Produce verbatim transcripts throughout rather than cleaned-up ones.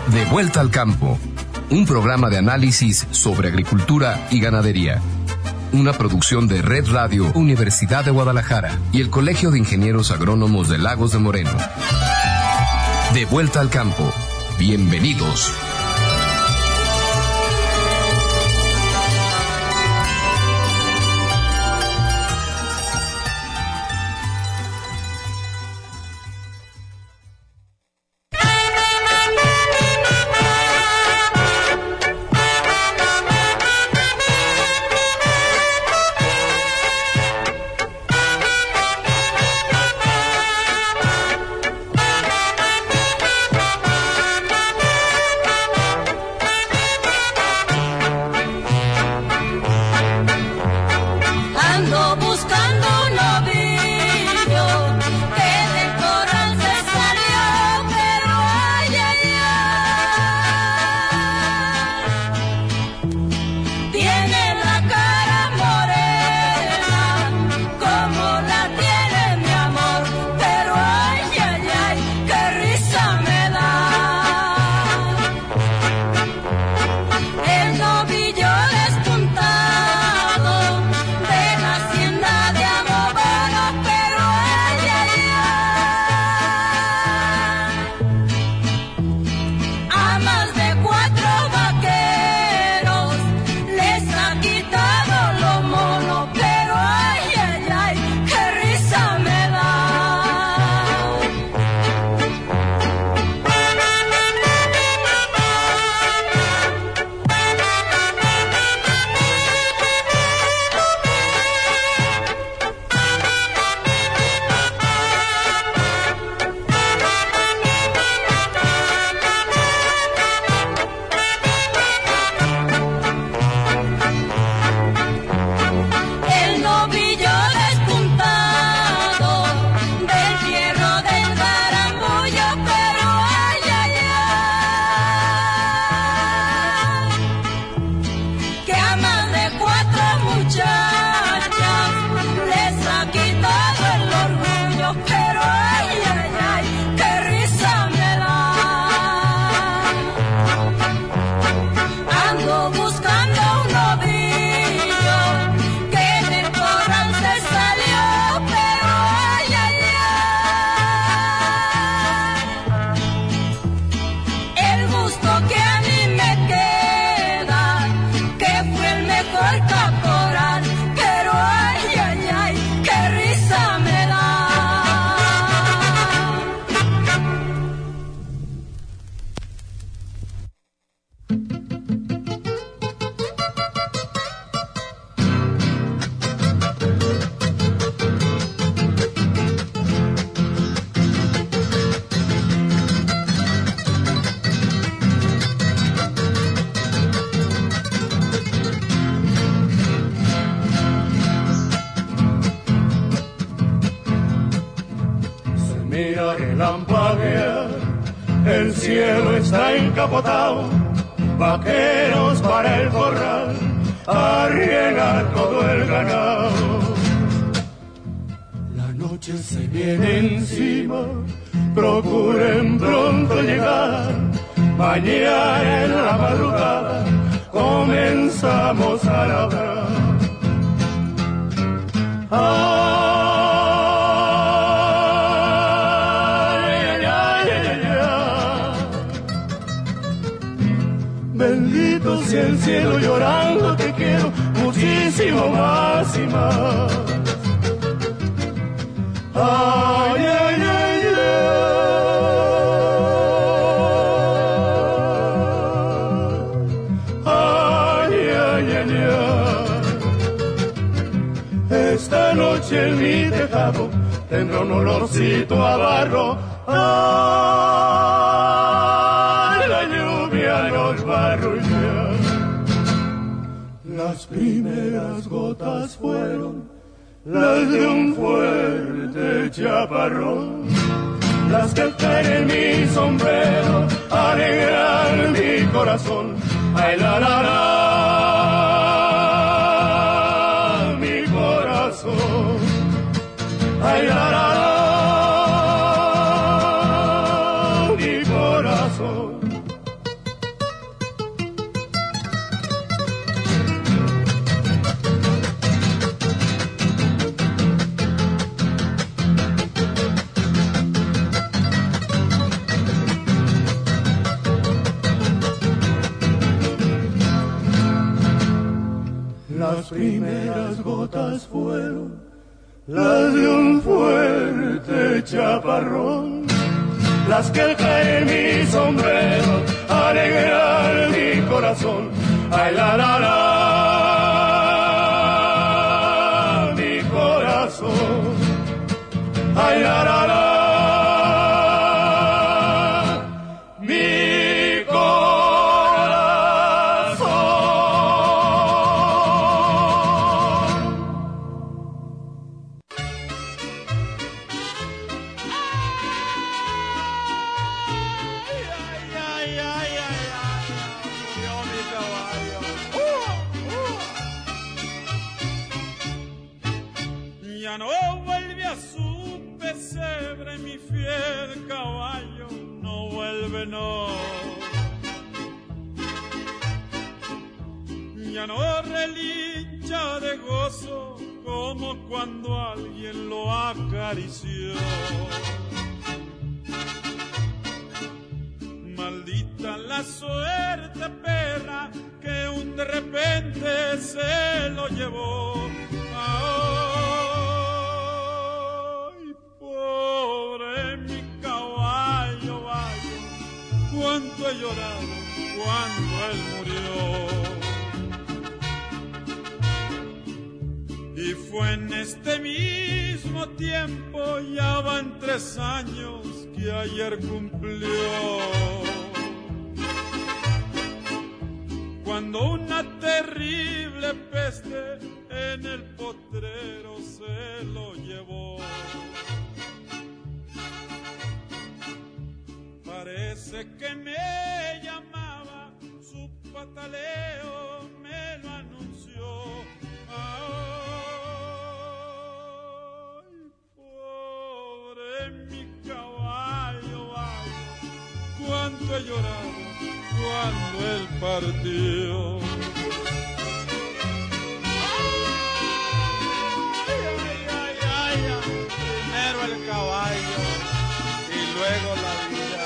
De vuelta al campo, un programa de análisis sobre agricultura y ganadería. Una producción de Red Radio, Universidad de Guadalajara y el Colegio de Ingenieros Agrónomos de Lagos de Moreno. De vuelta al campo. Bienvenidos. El cielo está encapotado, vaqueros para el corral, arriega todo el ganado. La noche se viene encima, procuren pronto llegar, mañana en la madrugada comenzamos a labrar. Ah, bendito sea el cielo, llorando te quiero muchísimo más y más. Ay, ay, ay, ay, ay, ay, ay. Esta noche en mi tejado tendrá un olorcito a barro. Ay, la lluvia nos va a arrullar. Las primeras gotas fueron las de un fuerte chaparrón, las que caen en mi sombrero alegran mi corazón. Ay, la, la, la, mi corazón. Ay, la, la, la, mi corazón. primeras gotas fueron las de un fuerte chaparrón, las que caen en mi sombrero, alegrar mi corazón. Ay, la, la, la, mi corazón. Ay, la, la, la. Ya no relincha de gozo como cuando alguien lo acarició. Maldita la suerte, perra, que un de repente se lo llevó. Ay, pobre mi caballo, vaya, cuánto he llorado cuando él murió. Y fue en este mismo tiempo, ya van tres años que ayer cumplió, cuando una terrible peste en el potrero se lo llevó. Parece que me llamaba, su pataleo me lo anunció. Ay, pobre mi caballo, ay, cuánto he llorado cuando él partió. Ay, ay, ay, ay, ay. Primero el caballo y luego la vida.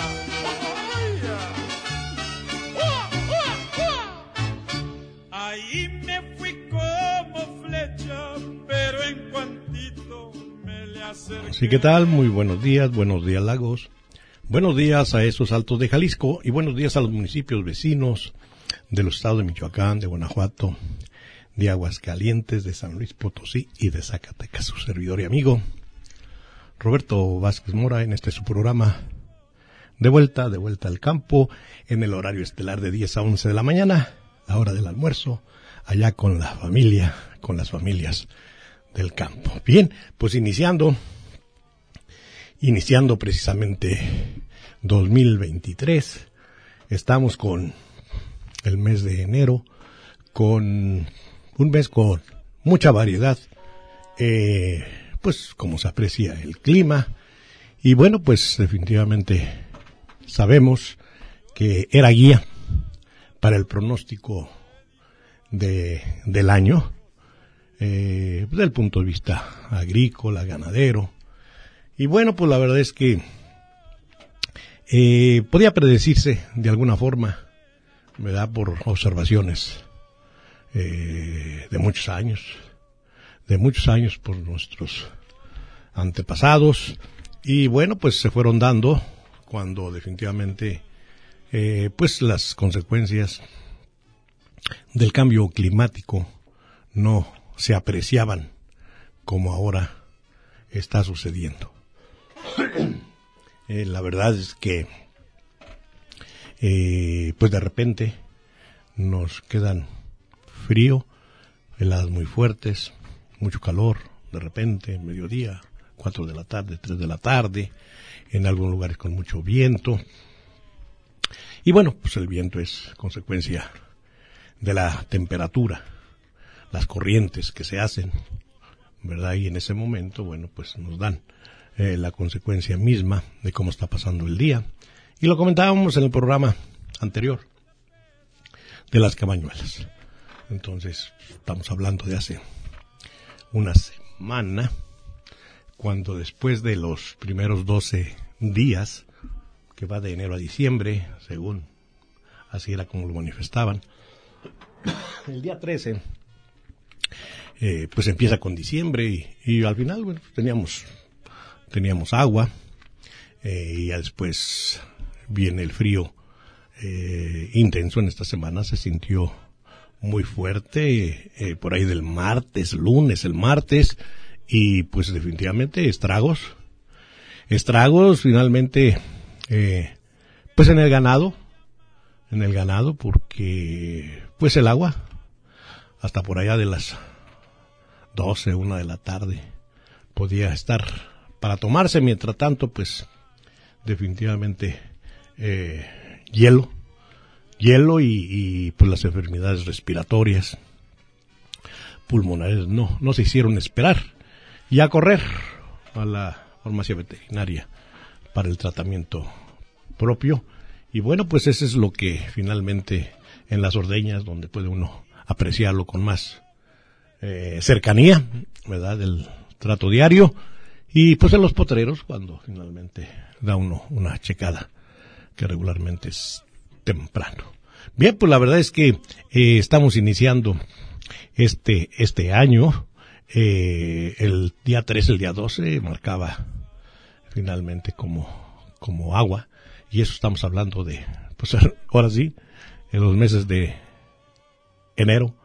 Ay, ahí me fui como flecha, pero en cuantito me le acerqué. Sí, ¿qué tal? Muy buenos días, buenos días Lagos, buenos días a esos altos de Jalisco y buenos días a los municipios vecinos de los estados de Michoacán, de Guanajuato, de Aguascalientes, de San Luis Potosí y de Zacatecas. Su servidor y amigo Roberto Vázquez Mora en este su programa De Vuelta, de Vuelta al Campo, en el horario estelar de diez a once de la mañana, la hora del almuerzo, allá con la familia, con las familias del campo. Bien, pues iniciando, iniciando precisamente dos mil veintitrés, estamos con el mes de enero, con un mes con mucha variedad, eh, pues como se aprecia el clima, y bueno, pues definitivamente sabemos que era guía para el pronóstico de del año, eh, desde el punto de vista agrícola, ganadero, y bueno, pues la verdad es que eh, podía predecirse de alguna forma, ¿verdad?, por observaciones eh, de muchos años, de muchos años por nuestros antepasados, y bueno, pues se fueron dando cuando definitivamente eh, pues las consecuencias del cambio climático no se apreciaban como ahora está sucediendo. eh, la verdad es que eh, pues de repente nos quedan frío, heladas muy fuertes, mucho calor, de repente, mediodía, cuatro de la tarde, tres de la tarde, en algunos lugares con mucho viento. Y bueno, pues el viento es consecuencia de la temperatura, las corrientes que se hacen, ¿verdad? Y en ese momento, bueno, pues nos dan eh, la consecuencia misma de cómo está pasando el día. Y lo comentábamos en el programa anterior de las cabañuelas. Entonces, estamos hablando de hace una semana, cuando después de los primeros doce días, que va de enero a diciembre, según así era como lo manifestaban, el día trece eh, pues empieza con diciembre y, y al final, bueno, teníamos, teníamos agua, eh, y ya después viene el frío eh, intenso en esta semana, se sintió muy fuerte, eh, por ahí del martes, lunes, el martes, y pues definitivamente estragos, estragos finalmente, eh, pues en el ganado, en el ganado, porque pues el agua, hasta por allá de las doce, una de la tarde, podía estar para tomarse, mientras tanto, pues definitivamente eh, hielo, hielo y, y pues las enfermedades respiratorias, pulmonares, no, no se hicieron esperar, y a correr a la farmacia veterinaria para el tratamiento propio. Y bueno, pues eso es lo que finalmente en las ordeñas, donde puede uno apreciarlo con más eh, cercanía, ¿verdad?, del trato diario, y pues en los potreros, cuando finalmente da uno una checada, que regularmente es temprano. Bien, pues la verdad es que eh, estamos iniciando este este año, eh, el día trece, el día doce, marcaba finalmente como, como agua, y eso estamos hablando de, pues ahora sí, en los meses de enero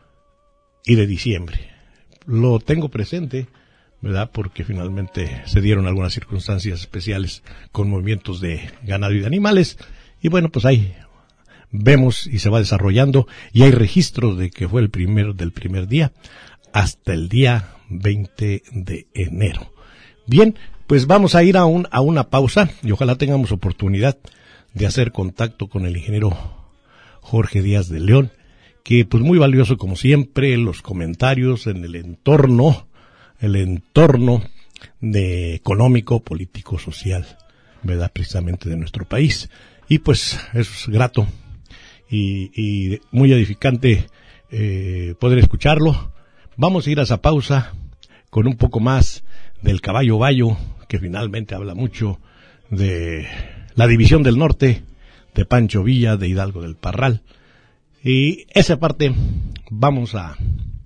y de diciembre. Lo tengo presente, ¿verdad?, porque finalmente se dieron algunas circunstancias especiales con movimientos de ganado y de animales, y bueno, pues ahí vemos y se va desarrollando, y hay registros de que fue el primer del primer día hasta el día veinte de enero. Bien, pues vamos a ir a un a una pausa, y ojalá tengamos oportunidad de hacer contacto con el ingeniero Jorge Díaz de León, que pues muy valioso como siempre los comentarios en el entorno, el entorno de económico, político, social, ¿verdad?, precisamente de nuestro país. Y pues eso es grato y, y muy edificante eh, poder escucharlo. Vamos a ir a esa pausa con un poco más del caballo bayo, que finalmente habla mucho de la división del norte, de Pancho Villa, de Hidalgo del Parral. Y esa parte vamos a,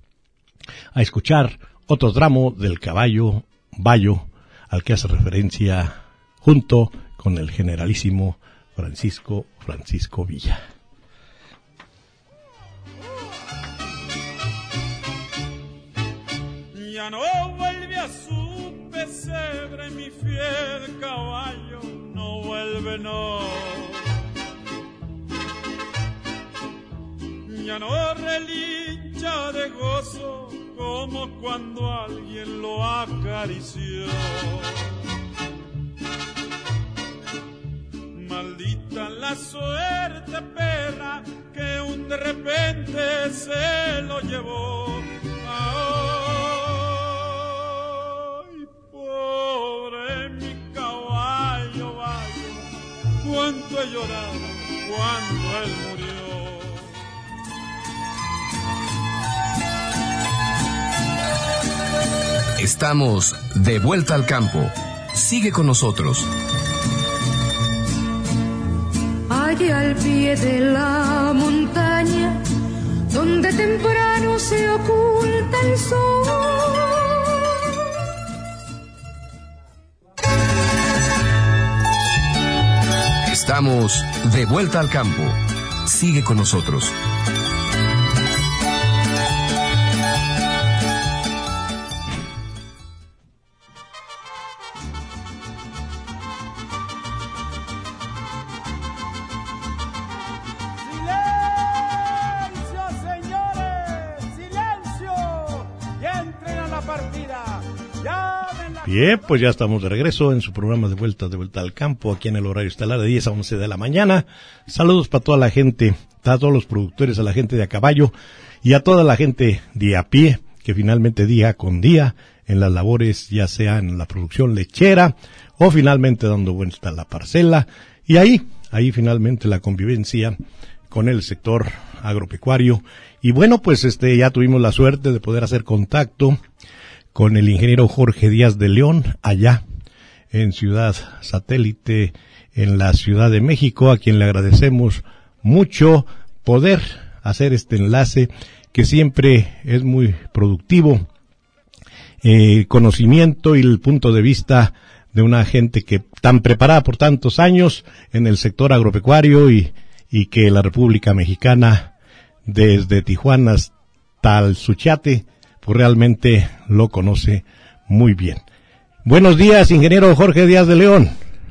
a escuchar otro tramo del caballo bayo, al que hace referencia junto con el generalísimo Francisco Francisco Villa. Ya no vuelve a su pesebre mi fiel caballo, no vuelve, no. Ya no relincha de gozo como cuando alguien lo acarició. Maldita la suerte, perra, que un de repente se lo llevó. Ay, pobre mi caballo bayo, cuánto he llorado cuando él murió. Estamos de vuelta al campo. Sigue con nosotros. Allá al pie de la montaña, donde temprano se oculta el sol. Estamos de vuelta al campo. Sigue con nosotros. Bien, pues ya estamos de regreso en su programa de vuelta, de vuelta al campo, aquí en el horario estelar de diez a once de la mañana. Saludos para toda la gente, a todos los productores, a la gente de a caballo y a toda la gente de a pie, que finalmente día con día en las labores, ya sea en la producción lechera o finalmente dando vuelta a la parcela, y ahí, ahí finalmente la convivencia con el sector agropecuario. Y bueno, pues este ya tuvimos la suerte de poder hacer contacto con el ingeniero Jorge Díaz de León, allá en Ciudad Satélite, en la Ciudad de México, a quien le agradecemos mucho poder hacer este enlace que siempre es muy productivo, eh, conocimiento y el punto de vista de una gente que tan preparada por tantos años en el sector agropecuario y, y que la República Mexicana, desde Tijuana hasta el Suchiate, pues realmente lo conoce muy bien. Buenos días, ingeniero Jorge Díaz de León.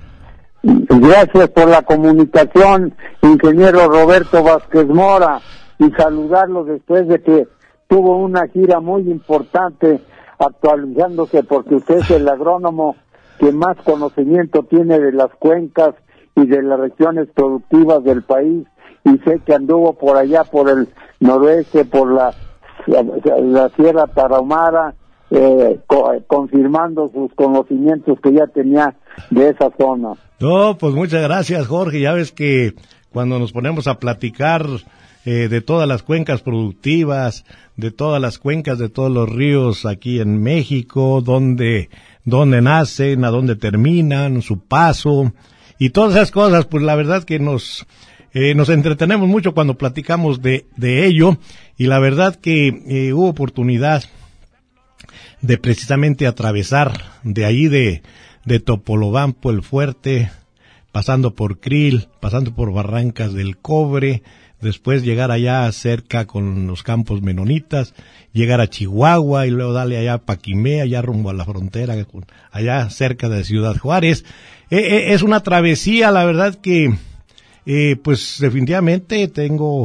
Gracias por la comunicación, ingeniero Roberto Vázquez Mora, y saludarlo después de que tuvo una gira muy importante actualizándose, porque usted es el agrónomo que más conocimiento tiene de las cuencas y de las regiones productivas del país, y sé que anduvo por allá por el noroeste, por la, la Sierra Tarahumara, eh, co- confirmando sus conocimientos que ya tenía de esa zona. No, pues muchas gracias, Jorge. Ya ves que cuando nos ponemos a platicar eh, de todas las cuencas productivas, de todas las cuencas, de todos los ríos aquí en México, donde, donde nacen, a dónde terminan, su paso, y todas esas cosas, pues la verdad que nos, eh, nos entretenemos mucho cuando platicamos de, de ello, y la verdad que eh, hubo oportunidad de precisamente atravesar de ahí de, de Topolobampo, el Fuerte, pasando por Krill, pasando por Barrancas del Cobre, después llegar allá cerca con los campos menonitas, llegar a Chihuahua y luego darle allá a Paquimé, allá rumbo a la frontera, allá cerca de Ciudad Juárez. Eh, eh, es una travesía, la verdad que, eh, pues definitivamente tengo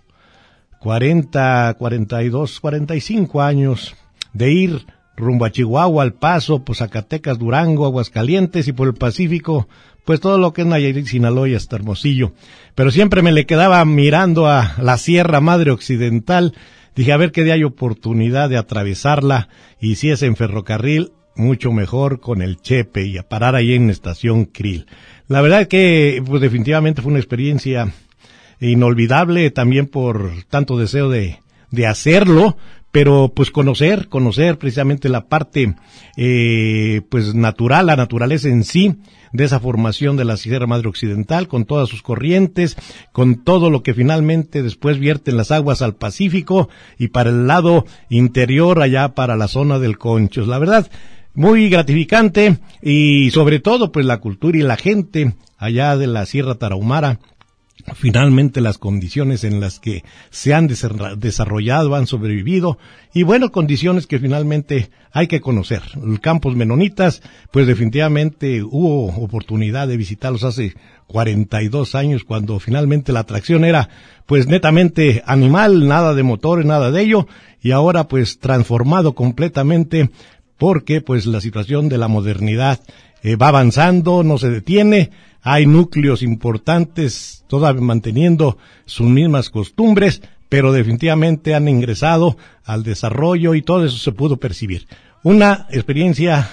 cuarenta, cuarenta y dos, cuarenta y cinco años de ir rumbo a Chihuahua, al Paso, pues Zacatecas, Durango, Aguascalientes y por el Pacífico, pues todo lo que es Nayarit, Sinaloa y hasta Hermosillo. Pero siempre me le quedaba mirando a la Sierra Madre Occidental. Dije, a ver qué día hay oportunidad de atravesarla, y si es en ferrocarril, mucho mejor con el Chepe y a parar ahí en Estación Krill. La verdad que, pues definitivamente fue una experiencia inolvidable, también por tanto deseo de, de hacerlo, pero pues conocer, conocer precisamente la parte, eh, pues natural, la naturaleza en sí, de esa formación de la Sierra Madre Occidental, con todas sus corrientes, con todo lo que finalmente después vierten las aguas al Pacífico, y para el lado interior, allá para la zona del Conchos. La verdad, muy gratificante, y sobre todo, pues la cultura y la gente allá de la Sierra Tarahumara. Finalmente las condiciones en las que se han desarrollado, han sobrevivido, y bueno, condiciones que finalmente hay que conocer. Los campos menonitas, pues definitivamente hubo oportunidad de visitarlos hace cuarenta y dos años, cuando finalmente la atracción era pues netamente animal, nada de motores, nada de ello, y ahora pues transformado completamente, porque pues la situación de la modernidad eh, va avanzando, no se detiene. Hay núcleos importantes todavía manteniendo sus mismas costumbres, pero definitivamente han ingresado al desarrollo y todo eso se pudo percibir. Una experiencia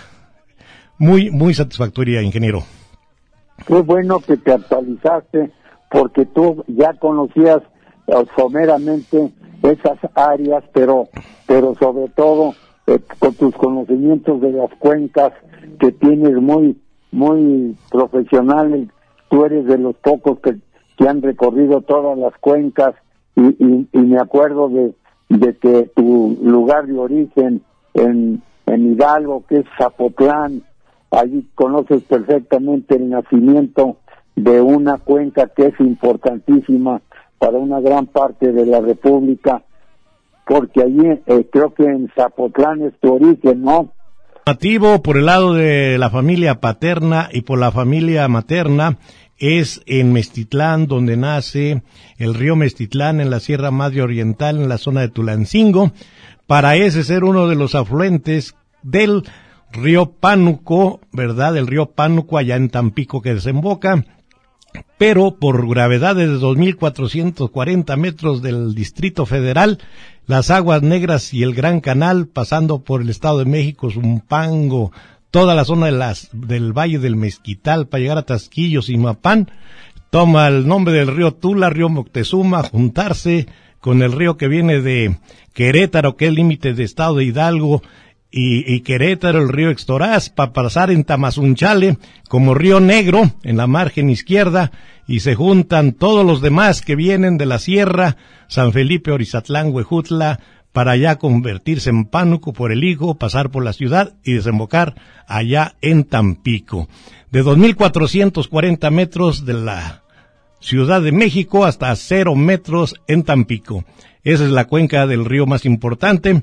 muy, muy satisfactoria, ingeniero. Qué bueno que te actualizaste, porque tú ya conocías eh, someramente esas áreas, pero, pero sobre todo eh, con tus conocimientos de las cuencas que tienes muy muy profesional. Tú eres de los pocos que, que han recorrido todas las cuencas, y, y, y me acuerdo de, de que tu lugar de origen en, en Hidalgo, que es Zapotlán, allí conoces perfectamente el nacimiento de una cuenca que es importantísima para una gran parte de la República, porque allí eh, creo que en Zapotlán es tu origen, ¿no? Nativo por el lado de la familia paterna y por la familia materna es en Meztitlán, donde nace el río Meztitlán en la Sierra Madre Oriental, en la zona de Tulancingo, para ese ser uno de los afluentes del río Pánuco, ¿verdad? El río Pánuco allá en Tampico que desemboca, pero por gravedades de dos mil cuatrocientos cuarenta metros del Distrito Federal, las Aguas Negras y el Gran Canal, pasando por el Estado de México, Zumpango, toda la zona de las, del Valle del Mezquital, para llegar a Tasquillo, Zimapán, toma el nombre del río Tula, río Moctezuma, juntarse con el río que viene de Querétaro, que es el límite de Estado de Hidalgo, y, y Querétaro, el río Extoraz, para pasar en Tamazunchale como Río Negro en la margen izquierda, y se juntan todos los demás que vienen de la sierra, San Felipe, Orizatlán, Huejutla, para allá convertirse en Pánuco por el Higo, pasar por la ciudad y desembocar allá en Tampico. De dos mil cuatrocientos cuarenta metros de la Ciudad de México hasta cero metros en Tampico. Esa es la cuenca del río más importante,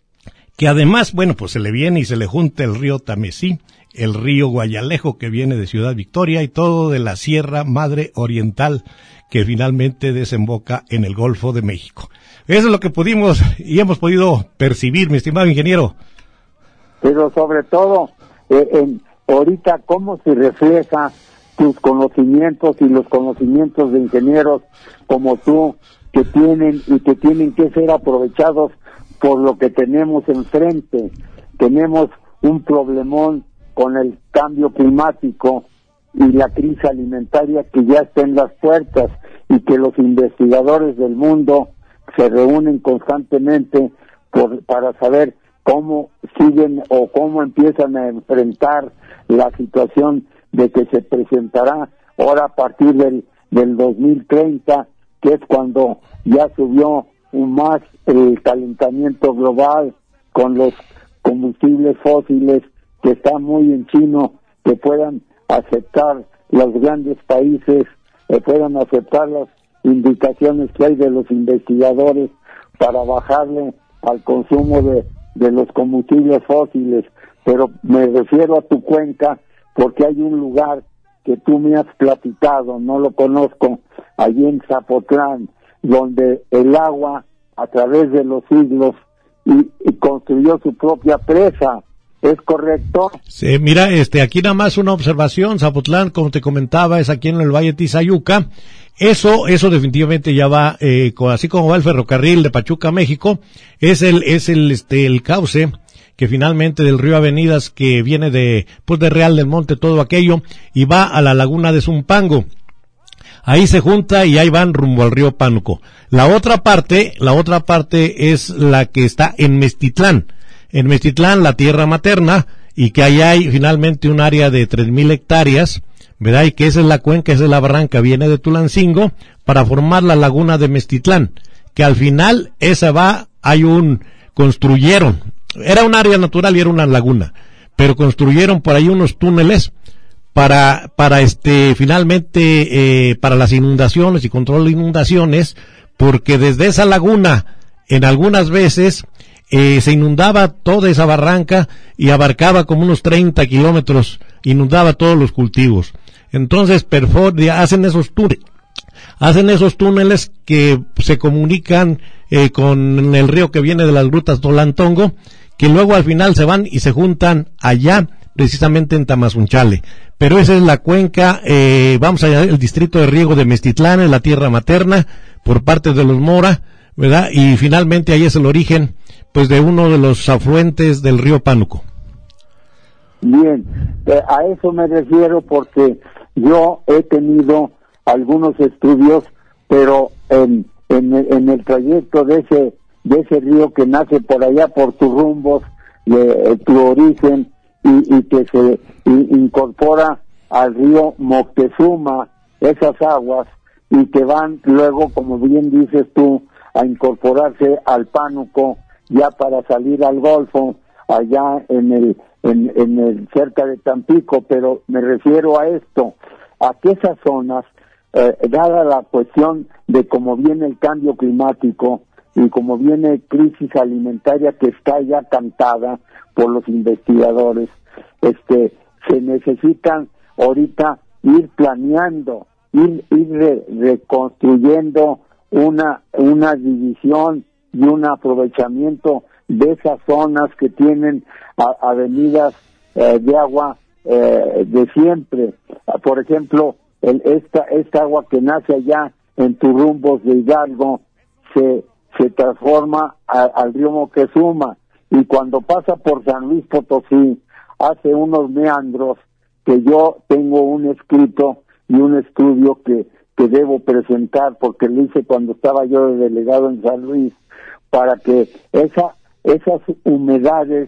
que además, bueno, pues se le viene y se le junta el río Tamesí, el río Guayalejo que viene de Ciudad Victoria y todo de la Sierra Madre Oriental que finalmente desemboca en el Golfo de México. Eso es lo que pudimos y hemos podido percibir, mi estimado ingeniero. Pero sobre todo, eh, en, ahorita, ¿cómo se refleja tus conocimientos y los conocimientos de ingenieros como tú, que tienen y que tienen que ser aprovechados por lo que tenemos enfrente? Tenemos un problemón con el cambio climático y la crisis alimentaria que ya está en las puertas, y que los investigadores del mundo se reúnen constantemente por, para saber cómo siguen o cómo empiezan a enfrentar la situación de que se presentará ahora a partir del, del dos mil treinta, que es cuando ya subió un más el calentamiento global con los combustibles fósiles, que está muy en chino, que puedan aceptar los grandes países, que puedan aceptar las indicaciones que hay de los investigadores para bajarle al consumo de, de los combustibles fósiles. Pero me refiero a tu cuenca porque hay un lugar que tú me has platicado, no lo conozco, allí en Zapotlán, donde el agua a través de los siglos y, y construyó su propia presa. ¿Es correcto? Sí, mira, este, aquí nada más una observación. Zapotlán, como te comentaba, es aquí en el Valle de Tizayuca. Eso, eso definitivamente ya va, eh, así como va el ferrocarril de Pachuca a México, es el, es el, este, el cauce que finalmente del río Avenidas, que viene de, pues de Real del Monte, todo aquello, y va a la laguna de Zumpango. Ahí se junta y ahí van rumbo al río Pánuco. La otra parte, la otra parte es la que está en Mestitlán. En Mestitlán, la tierra materna, y que ahí hay finalmente un área de tres mil hectáreas, ¿verdad? Y que esa es la cuenca, esa es la barranca, viene de Tulancingo, para formar la laguna de Mestitlán, que al final, esa va, hay un, construyeron, era un área natural y era una laguna, pero construyeron por ahí unos túneles, para, para este, finalmente, eh, para las inundaciones y control de inundaciones, porque desde esa laguna, en algunas veces, Eh, se inundaba toda esa barranca y abarcaba como unos treinta kilómetros, inundaba todos los cultivos. Entonces, perfor, hacen esos túneles, hacen esos túneles que se comunican eh, con el río que viene de las grutas Tolantongo, que luego al final se van y se juntan allá, precisamente en Tamazunchale. Pero esa es la cuenca, eh, vamos allá, el distrito de riego de Mestitlán, en la tierra materna, por parte de los Mora, ¿verdad? Y finalmente ahí es el origen, pues, de uno de los afluentes del río Pánuco. Bien, eh, a eso me refiero porque yo he tenido algunos estudios, pero en, en, en el trayecto de ese de ese río que nace por allá por tus rumbos, de tu origen, y, y que se y, incorpora al río Moctezuma, esas aguas, y que van luego, como bien dices tú, a incorporarse al Pánuco, ya para salir al Golfo, allá en el, en, en el cerca de Tampico. Pero me refiero a esto, a que esas zonas, eh, dada la cuestión de cómo viene el cambio climático y cómo viene crisis alimentaria que está ya cantada por los investigadores, este, se necesitan ahorita ir planeando, ir, ir re, reconstruyendo una, una división y un aprovechamiento de esas zonas que tienen a, avenidas eh, de agua eh, de siempre. Por ejemplo, el, esta, esta agua que nace allá en tus rumbos de Hidalgo se, se transforma a, al río Moctezuma, y cuando pasa por San Luis Potosí hace unos meandros que yo tengo un escrito y un estudio que, que debo presentar, porque lo hice cuando estaba yo de delegado en San Luis, para que esa, esas humedades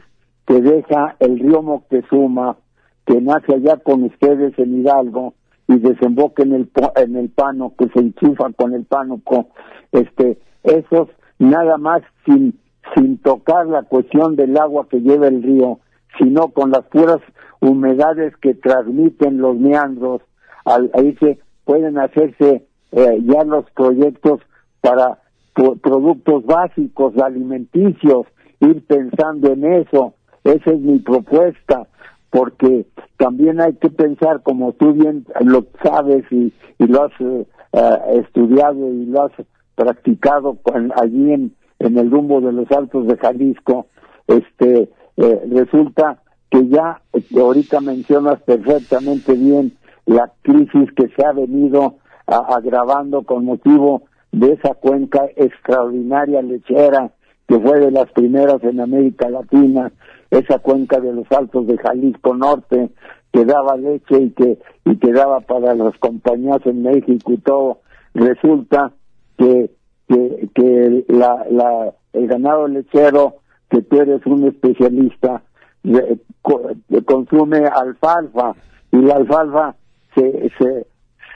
que deja el río Moctezuma, que nace allá con ustedes en Hidalgo y desemboca en el en el Pánuco, que se enchufa con el Pánuco, este, esos nada más sin sin tocar la cuestión del agua que lleva el río, sino con las puras humedades que transmiten los meandros, al, ahí se pueden hacerse eh, ya los proyectos para pro, productos básicos, alimenticios, ir pensando en eso. Esa es mi propuesta, porque también hay que pensar, como tú bien lo sabes y, y lo has eh, estudiado y lo has practicado con, allí en, en el rumbo de los Altos de Jalisco, este eh, resulta que ya eh, ahorita mencionas perfectamente bien la crisis que se ha venido a, agravando con motivo de esa cuenca extraordinaria lechera que fue de las primeras en América Latina, esa cuenca de los Altos de Jalisco Norte, que daba leche y que y que daba para las compañías en México y todo. Resulta que que, que la, la el ganado lechero, que tú eres un especialista, de, de, consume alfalfa, y la alfalfa se, se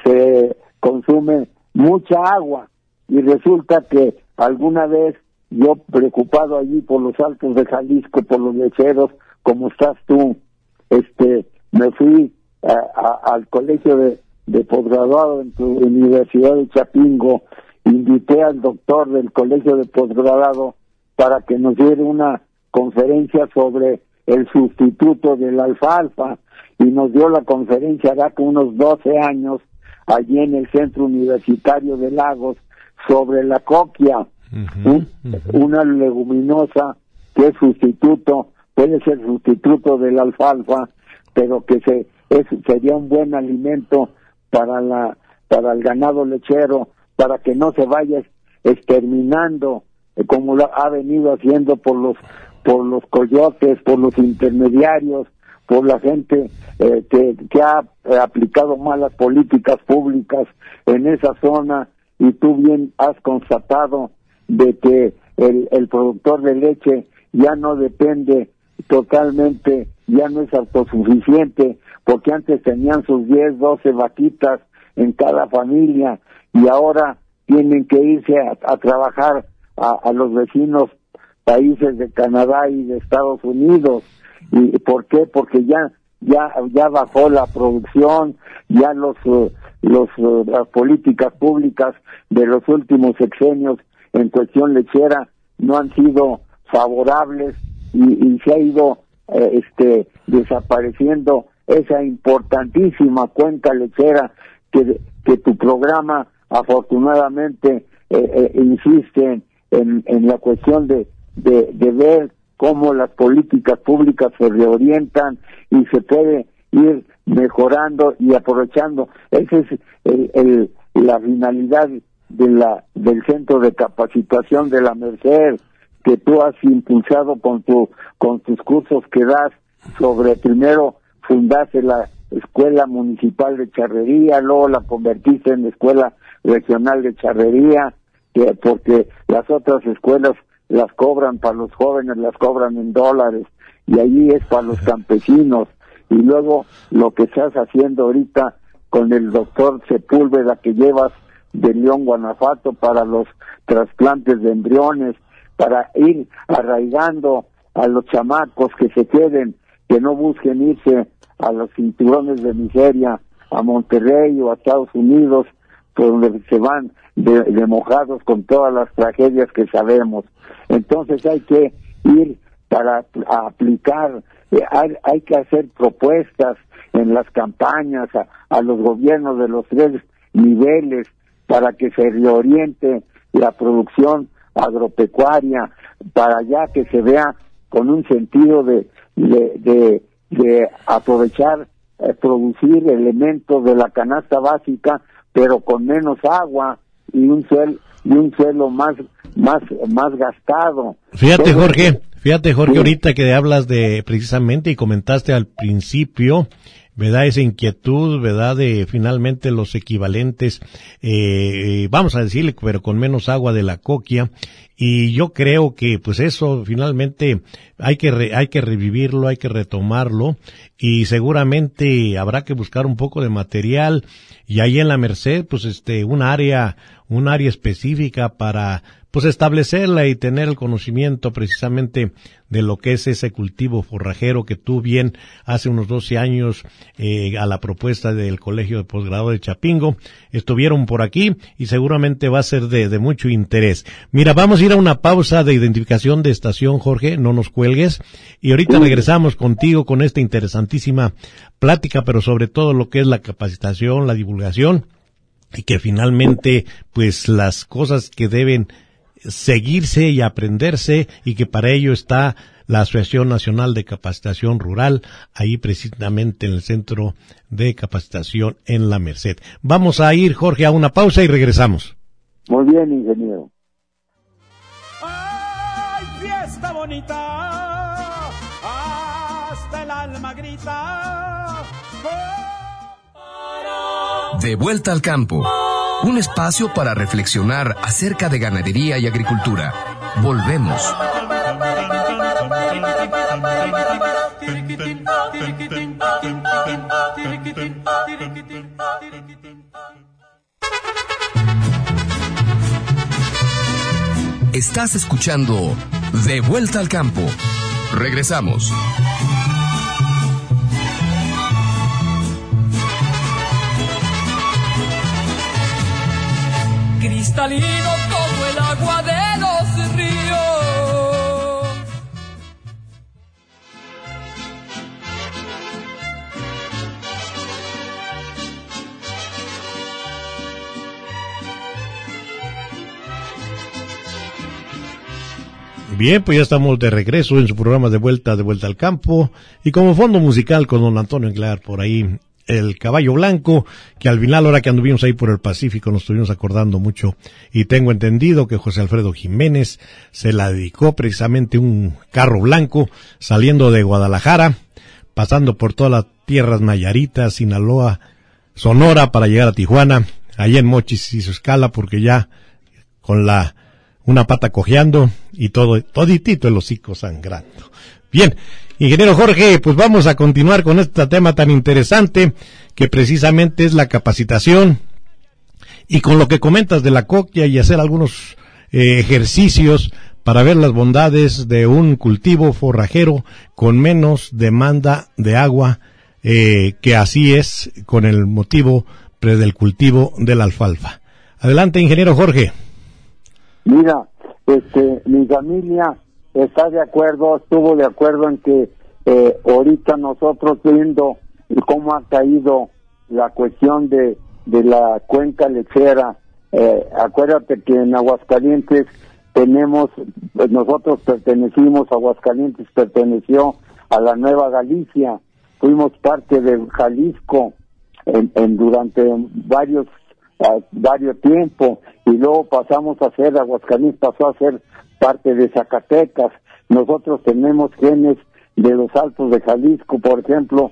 se consume mucha agua, y resulta que alguna vez yo, preocupado allí por los Altos de Jalisco, por los lecheros, como estás tú, este, me fui a, a, al colegio de, de posgraduado en tu Universidad de Chapingo, invité al doctor del colegio de posgrado para que nos diera una conferencia sobre el sustituto de la alfalfa, y nos dio la conferencia hará con unos doce años, allí en el Centro Universitario de Lagos, sobre la coquia. Uh-huh, uh-huh. Una leguminosa que es sustituto, puede ser sustituto de la alfalfa, pero que se es, sería un buen alimento para la para el ganado lechero, para que no se vaya exterminando eh, como lo ha venido haciendo por los por los coyotes, por los intermediarios, por la gente eh, que, que ha eh, aplicado malas políticas públicas en esa zona. Y tú bien has constatado de que el, el productor de leche ya no depende totalmente, ya no es autosuficiente, porque antes tenían sus diez, doce vaquitas en cada familia, y ahora tienen que irse a, a trabajar a, a los vecinos países de Canadá y de Estados Unidos. ¿Y por qué? Porque ya ya ya bajó la producción, ya los uh, los uh, las políticas públicas de los últimos sexenios en cuestión lechera no han sido favorables, y, y se ha ido eh, este desapareciendo esa importantísima cuenca lechera que que tu programa afortunadamente eh, eh, insiste en, en la cuestión de, de de ver cómo las políticas públicas se reorientan y se puede ir mejorando y aprovechando. Esa es el, el, la finalidad de la del Centro de Capacitación de la Merced, que tú has impulsado con tu con tus cursos que das sobre, primero fundaste la Escuela Municipal de Charrería, luego la convertiste en la Escuela Regional de Charrería, que porque las otras escuelas las cobran para los jóvenes, las cobran en dólares, y allí es para los campesinos. Y luego lo que estás haciendo ahorita con el doctor Sepúlveda, que llevas de León, Guanajuato, para los trasplantes de embriones, para ir arraigando a los chamacos que se queden, que no busquen irse a los cinturones de miseria, a Monterrey o a Estados Unidos, por donde se van de, de mojados con todas las tragedias que sabemos. Entonces hay que ir para a aplicar, eh, hay, hay que hacer propuestas en las campañas a, a los gobiernos de los tres niveles para que se reoriente la producción agropecuaria, para ya que se vea con un sentido de de, de, de aprovechar, eh, producir elementos de la canasta básica, pero con menos agua y un suelo y un suelo más más más gastado. Fíjate, Jorge, fíjate Jorge, sí. Ahorita que hablas de precisamente y comentaste al principio ¿verdad? Esa inquietud, ¿verdad? De finalmente los equivalentes, eh, vamos a decirle, pero con menos agua de la coquia. Y yo creo que pues eso finalmente hay que re, hay que revivirlo, hay que retomarlo, y seguramente habrá que buscar un poco de material, y ahí en la Merced pues este un área un área específica para pues establecerla y tener el conocimiento precisamente de lo que es ese cultivo forrajero que tú bien hace unos doce años eh, a la propuesta del Colegio de Posgrado de Chapingo estuvieron por aquí, y seguramente va a ser de, de mucho interés. Mira, vamos a ir a una pausa de identificación de estación, Jorge, no nos cuelgues, y ahorita regresamos contigo con esta interesantísima plática, pero sobre todo lo que es la capacitación, la divulgación, y que finalmente pues las cosas que deben seguirse y aprenderse, y que para ello está la Asociación Nacional de Capacitación Rural, ahí precisamente en el Centro de Capacitación en la Merced. Vamos a ir, Jorge, a una pausa y regresamos. Muy bien, ingeniero. ¡Ay, fiesta bonita! Hasta el alma grita. De vuelta al campo. Un espacio para reflexionar acerca de ganadería y agricultura. Volvemos. Estás escuchando De Vuelta al Campo. Regresamos. Cristalino como el agua de los ríos. Bien, pues ya estamos de regreso en su programa de vuelta, de vuelta al campo, y como fondo musical con don Antonio Aguilar por ahí, el Caballo Blanco, que al final, ahora que anduvimos ahí por el Pacífico, nos estuvimos acordando mucho, y tengo entendido que José Alfredo Jiménez se la dedicó precisamente un carro blanco, saliendo de Guadalajara, pasando por todas las tierras Nayaritas, Sinaloa, Sonora, para llegar a Tijuana. Allá en Mochis hizo escala, porque ya con la una pata cojeando y todo, toditito el hocico sangrando. Bien, ingeniero Jorge, pues vamos a continuar con este tema tan interesante, que precisamente es la capacitación, y con lo que comentas de la coquia, y hacer algunos eh, ejercicios para ver las bondades de un cultivo forrajero con menos demanda de agua, eh, que así es con el motivo pre del cultivo de la alfalfa. Adelante, ingeniero Jorge. Mira, este, mi familia está de acuerdo, estuvo de acuerdo en que eh, ahorita nosotros, viendo cómo ha caído la cuestión de, de la cuenca lechera, eh, acuérdate que en Aguascalientes tenemos, nosotros pertenecimos, Aguascalientes perteneció a la Nueva Galicia, fuimos parte de Jalisco en, en durante varios uh, varios tiempo, y luego pasamos a ser, Aguascalientes pasó a ser parte de Zacatecas. Nosotros tenemos genes de los Altos de Jalisco, por ejemplo,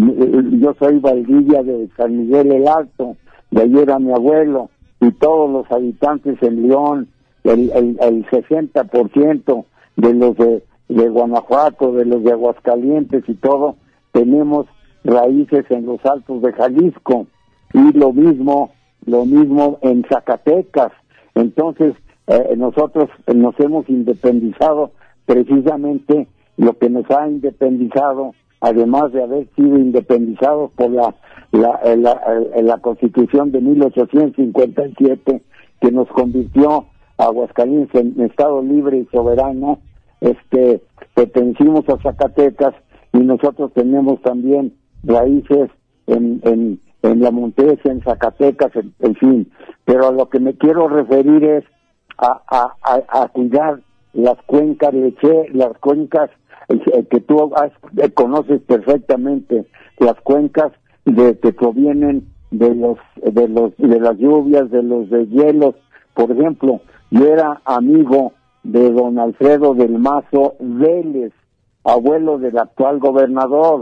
yo soy Valdivia de San Miguel el Alto, de allí era mi abuelo, y todos los habitantes en León, el, el, el sesenta por ciento de los de, de Guanajuato, de los de Aguascalientes y todo, tenemos raíces en los Altos de Jalisco, y lo mismo, lo mismo en Zacatecas. Entonces, eh, nosotros nos hemos independizado, precisamente lo que nos ha independizado, además de haber sido independizados por la la, la, la, la Constitución de mil ochocientos cincuenta y siete, que nos convirtió a Aguascalientes en estado libre y soberano. Este, pertenecimos a Zacatecas, y nosotros tenemos también raíces en en, en la Montesa, en Zacatecas, en, en fin. Pero a lo que me quiero referir es a a, a, a cuidar las cuencas leche, las cuencas eh, que tú has, eh, conoces perfectamente, las cuencas de que provienen de los de los de las lluvias, de los deshielos. Por ejemplo, yo era amigo de don Alfredo del Mazo Vélez, abuelo del actual gobernador,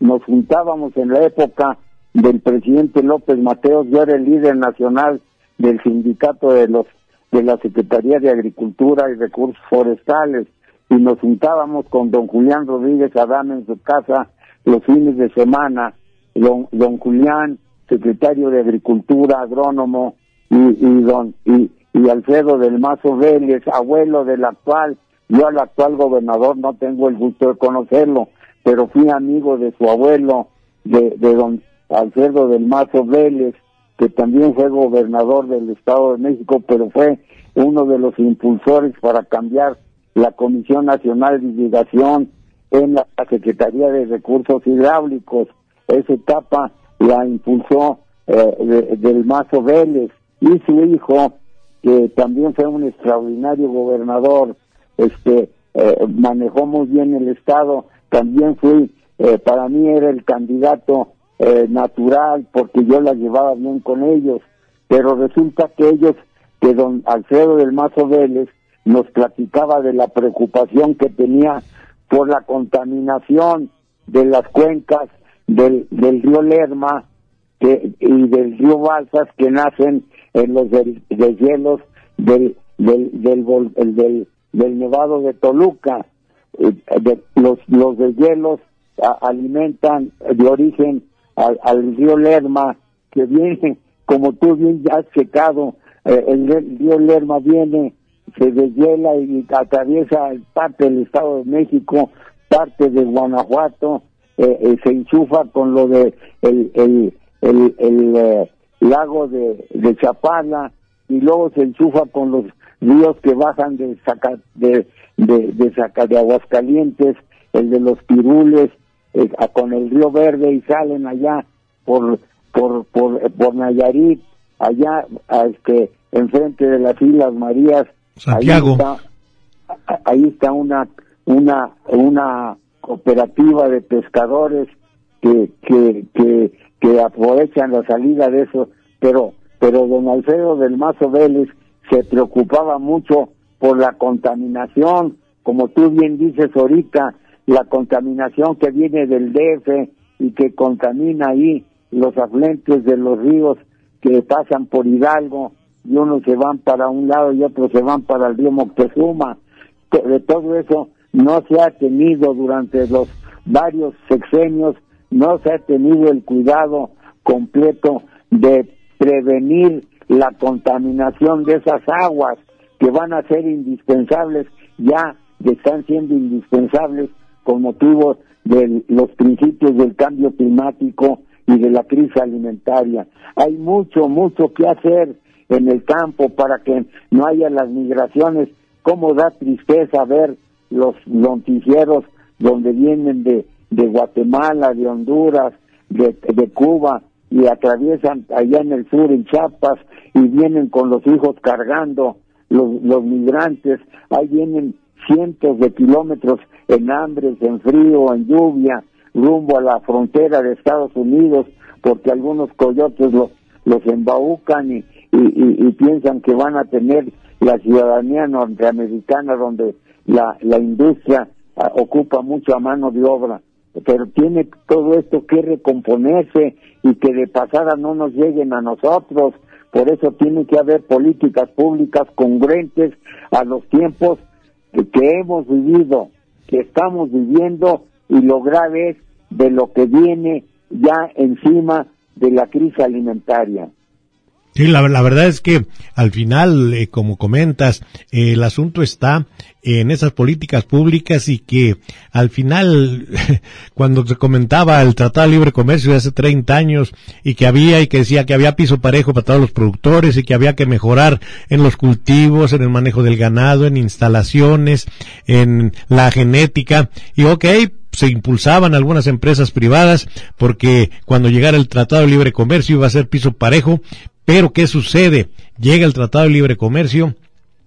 nos juntábamos en la época del presidente López Mateos. Yo era el líder nacional del sindicato de los de la Secretaría de Agricultura y Recursos Forestales, y nos juntábamos con don Julián Rodríguez Adán en su casa los fines de semana. Don, don Julián, secretario de Agricultura, agrónomo, y, y don y, y Alfredo del Mazo Vélez, abuelo del actual, yo al actual gobernador no tengo el gusto de conocerlo, pero fui amigo de su abuelo, de, de don Alfredo del Mazo Vélez, que también fue gobernador del Estado de México, pero fue uno de los impulsores para cambiar la Comisión Nacional de Irrigación en la Secretaría de Recursos Hidráulicos. Esa etapa la impulsó eh, de, del Mazo Vélez, y su hijo, que también fue un extraordinario gobernador, este eh, manejó muy bien el Estado. También fui, eh, para mí era el candidato eh, natural, porque yo la llevaba bien con ellos, pero resulta que ellos, que don Alfredo del Mazo Vélez nos platicaba de la preocupación que tenía por la contaminación de las cuencas del, del río Lerma que, y del río Balsas, que nacen en los deshielos del del del, del, del, del, del Nevado de Toluca. Eh, de, los los deshielos a, alimentan de origen al, al río Lerma, que viene, como tú bien ya has checado, eh, el, el río Lerma viene, se deshiela y atraviesa parte del Estado de México, parte de Guanajuato, eh, eh, se enchufa con lo de el el el, el eh, lago de, de Chapala, y luego se enchufa con los ríos que bajan de Zaca, de de, de, Zaca, de Aguascalientes, el de los Pirules, eh, con el río Verde, y salen allá por por por, por Nayarit, allá a este enfrente de las Islas Marías. Santiago. Ahí está, ahí está una una una cooperativa de pescadores que que que que aprovechan la salida de eso, pero pero don Alfredo del Mazo Vélez se preocupaba mucho por la contaminación, como tú bien dices ahorita, la contaminación que viene del D F y que contamina ahí los afluentes de los ríos que pasan por Hidalgo, y unos se van para un lado y otros se van para el río Moctezuma. De todo eso no se ha tenido durante los varios sexenios, no se ha tenido el cuidado completo de prevenir la contaminación de esas aguas que van a ser indispensables, ya están siendo indispensables con motivo de los principios del cambio climático y de la crisis alimentaria. Hay mucho, mucho que hacer en el campo para que no haya las migraciones. Cómo da tristeza ver los noticieros donde vienen de, de Guatemala, de Honduras, de, de Cuba, y atraviesan allá en el sur, en Chiapas, y vienen con los hijos cargando los, los migrantes. Ahí vienen cientos de kilómetros en hambres, en frío, en lluvia, rumbo a la frontera de Estados Unidos, porque algunos coyotes los, los embaucan y, y, y, y piensan que van a tener la ciudadanía norteamericana, donde la, la industria uh, ocupa mucha mano de obra. Pero tiene todo esto que recomponerse y que de pasada no nos lleguen a nosotros. Por eso tiene que haber políticas públicas congruentes a los tiempos que, que hemos vivido, que estamos viviendo, y lo grave es de lo que viene ya encima de la crisis alimentaria. Sí, la, la verdad es que al final, eh, como comentas, eh, el asunto está en esas políticas públicas, y que al final, cuando se comentaba el Tratado de Libre Comercio de hace treinta años, y que había, y que decía que había piso parejo para todos los productores, y que había que mejorar en los cultivos, en el manejo del ganado, en instalaciones, en la genética, y ok, se impulsaban algunas empresas privadas, porque cuando llegara el Tratado de Libre Comercio iba a ser piso parejo. Pero ¿qué sucede? Llega el Tratado de Libre Comercio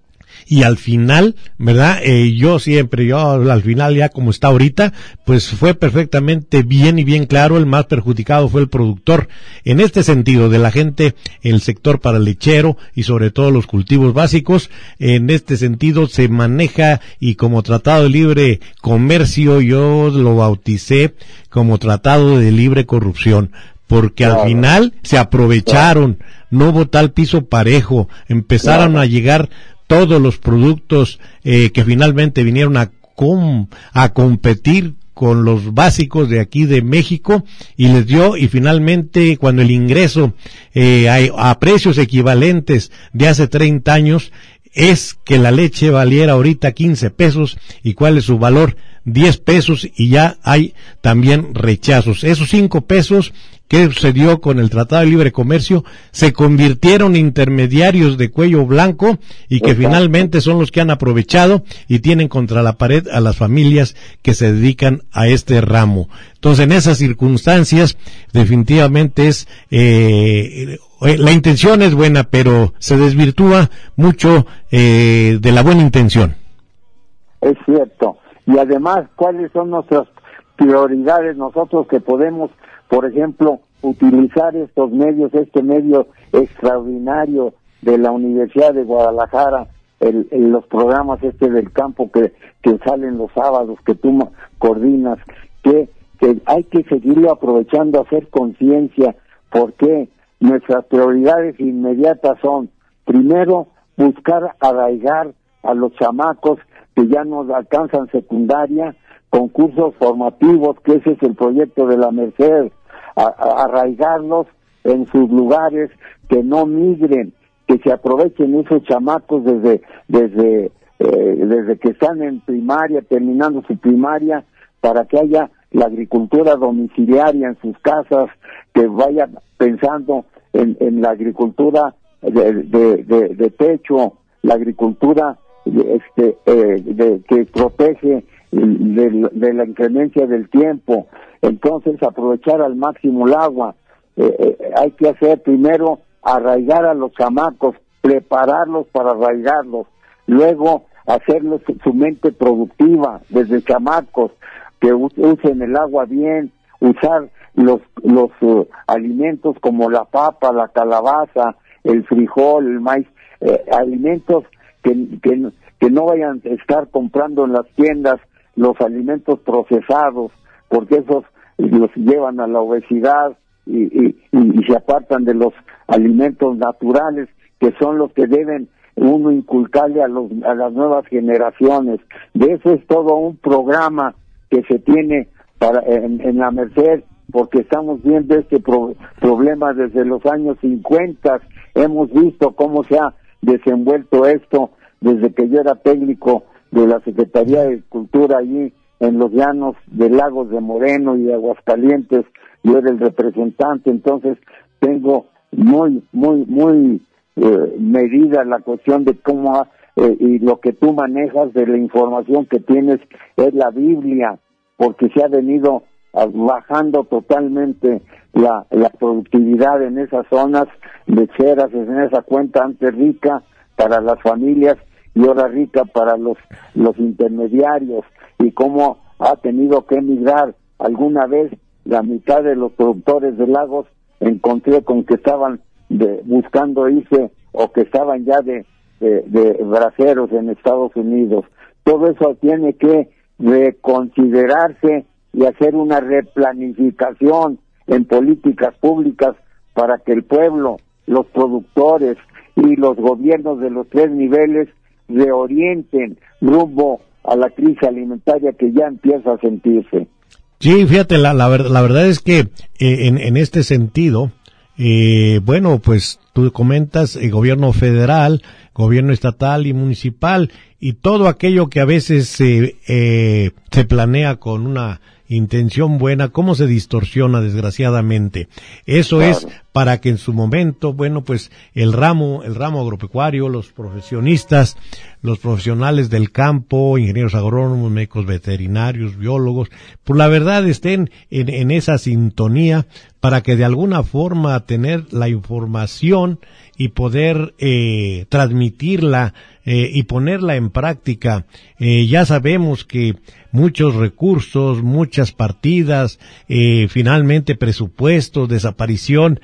y al final, ¿verdad? Eh, yo siempre, yo al final ya como está ahorita, pues fue perfectamente bien y bien claro, el más perjudicado fue el productor. En este sentido, de la gente, el sector paralechero y sobre todo los cultivos básicos, en este sentido se maneja y como tratado de libre comercio yo lo bauticé como tratado de libre corrupción. Porque claro, al final se aprovecharon, claro, no hubo tal piso parejo, empezaron claro. a llegar todos los productos eh, que finalmente vinieron a, com, a competir con los básicos de aquí de México y les dio, y finalmente cuando el ingreso eh, a, a precios equivalentes de hace treinta años es que la leche valiera ahorita quince pesos y cuál es su valor, diez pesos, y ya hay también rechazos. Esos cinco pesos que sucedió con el Tratado de Libre Comercio se convirtieron en intermediarios de cuello blanco y que Exacto. finalmente son los que han aprovechado y tienen contra la pared a las familias que se dedican a este ramo. Entonces, en esas circunstancias, definitivamente es eh, la intención es buena, pero se desvirtúa mucho eh, de la buena intención. Es cierto. Y además, ¿cuáles son nuestras prioridades nosotros que podemos, por ejemplo, utilizar estos medios, este medio extraordinario de la Universidad de Guadalajara, el, el, los programas este del campo que, que salen los sábados, que tú coordinas, que, que hay que seguirlo aprovechando, hacer conciencia, porque nuestras prioridades inmediatas son, primero, buscar arraigar a los chamacos que ya no alcanzan secundaria, con cursos formativos, que ese es el proyecto de la Merced, a, a arraigarlos en sus lugares, que no migren, que se aprovechen esos chamacos desde desde eh, desde que están en primaria, terminando su primaria, para que haya la agricultura domiciliaria en sus casas, que vayan pensando en, en la agricultura de, de, de, de techo, la agricultura este eh, de, que protege de, de la inclemencia del tiempo. Entonces, aprovechar al máximo el agua. Eh, eh, hay que hacer primero arraigar a los chamacos, prepararlos para arraigarlos, luego hacerles su mente productiva desde chamacos, que usen el agua bien, usar los los uh, alimentos como la papa, la calabaza, el frijol, el maíz, eh, alimentos que, que que no vayan a estar comprando en las tiendas los alimentos procesados, porque esos los llevan a la obesidad y, y, y se apartan de los alimentos naturales, que son los que deben uno inculcarle a, los, a las nuevas generaciones. De eso es todo un programa que se tiene para en, en la Merced, porque estamos viendo este pro, problema desde los años cincuenta. Hemos visto cómo se ha desenvuelto esto desde que yo era técnico de la Secretaría de Cultura allí en los llanos de Lagos de Moreno y de Aguascalientes. Yo era el representante, entonces tengo muy, muy, muy eh, medida la cuestión de cómo, eh, y lo que tú manejas de la información que tienes es la Biblia, porque se ha venido bajando totalmente la, la productividad en esas zonas lecheras, en esa cuenta antes rica para las familias y ahora rica para los los intermediarios, y cómo ha tenido que emigrar. Alguna vez la mitad de los productores de Lagos encontré con que estaban de, buscando irse o que estaban ya de, de, de braceros en Estados Unidos. Todo eso tiene que reconsiderarse y hacer una replanificación en políticas públicas para que el pueblo, los productores y los gobiernos de los tres niveles reorienten rumbo a la crisis alimentaria que ya empieza a sentirse. Sí, fíjate, la, la, la verdad es que eh, en, en este sentido, eh, bueno, pues tú comentas el gobierno federal, gobierno estatal y municipal, y todo aquello que a veces se, eh, se planea con una intención buena, cómo se distorsiona desgraciadamente. Eso claro. Es para que en su momento, bueno, pues el ramo, el ramo agropecuario, los profesionistas, los profesionales del campo, ingenieros agrónomos, médicos veterinarios, biólogos, por la verdad estén en, en esa sintonía para que de alguna forma tener la información y poder eh, transmitirla eh, y ponerla en práctica. Eh, ya sabemos que muchos recursos, muchas partidas, eh, finalmente presupuestos, desaparición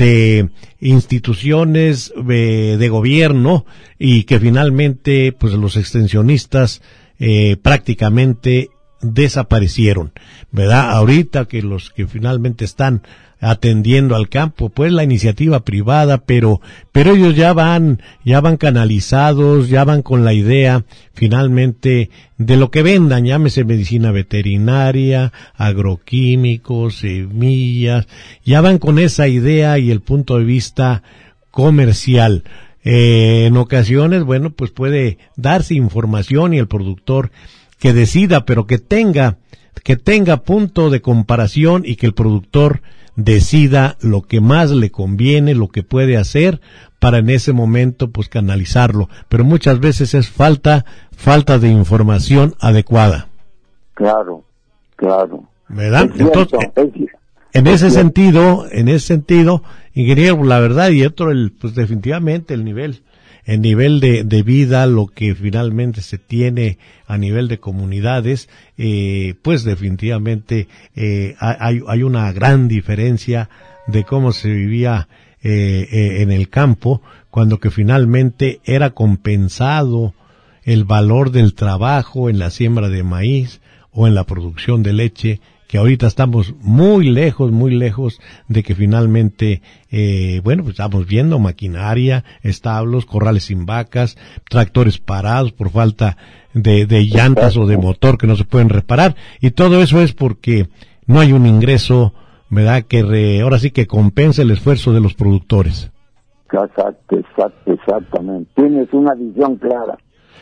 de instituciones eh, de gobierno, y que finalmente pues los extensionistas eh, prácticamente desaparecieron, ¿verdad? Ahorita que los que finalmente están atendiendo al campo, pues la iniciativa privada, pero pero ellos ya van ya van canalizados, ya van con la idea finalmente de lo que vendan, llámese medicina veterinaria, agroquímicos, semillas, ya van con esa idea y el punto de vista comercial. Eh, en ocasiones, bueno, pues puede darse información y el productor que decida, pero que tenga que tenga punto de comparación y que el productor decida lo que más le conviene, lo que puede hacer para en ese momento pues canalizarlo, pero muchas veces es falta falta de información adecuada. Claro, claro. ¿Verdad? Es cierto, Entonces, es, en es ese cierto. sentido, en ese sentido, ingeniero, la verdad, y otro, el, pues definitivamente el nivel el nivel de, de vida, lo que finalmente se tiene a nivel de comunidades, eh, pues definitivamente eh, hay, hay una gran diferencia de cómo se vivía eh, eh, en el campo, cuando que finalmente era compensado el valor del trabajo en la siembra de maíz o en la producción de leche, que ahorita estamos muy lejos, muy lejos de que finalmente, eh, bueno, pues estamos viendo maquinaria, establos, corrales sin vacas, tractores parados por falta de, de llantas o de motor que no se pueden reparar, y todo eso es porque no hay un ingreso, ¿verdad?, que re, ahora sí que compense el esfuerzo de los productores. Exacto, exacto, exactamente. Tienes una visión clara.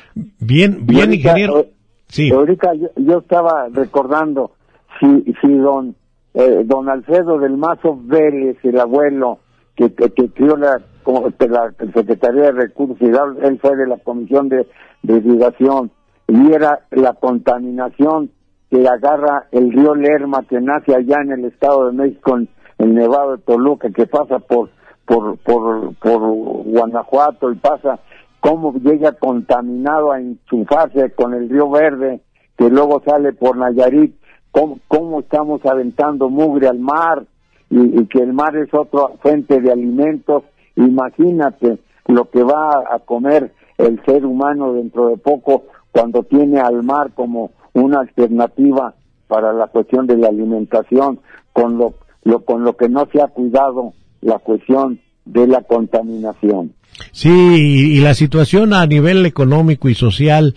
Bien, bien, ahorita, ingeniero. Sí. Ahorita yo, yo estaba recordando si si don eh, don Alfredo del Mazo Vélez, el abuelo que que, que crió la, como, la Secretaría de Recursos Hidráulicos, él fue de la Comisión de, de Irrigación, y era la contaminación que agarra el río Lerma, que nace allá en el Estado de México, en el Nevado de Toluca, que pasa por por por por Guanajuato y pasa, cómo llega contaminado a enchufarse con el río Verde, que luego sale por Nayarit. Cómo, cómo estamos aventando mugre al mar, y, y que el mar es otra fuente de alimentos. Imagínate lo que va a comer el ser humano dentro de poco, cuando tiene al mar como una alternativa para la cuestión de la alimentación, con lo, lo con lo que no se ha cuidado la cuestión de la contaminación. Sí, y, y la situación a nivel económico y social,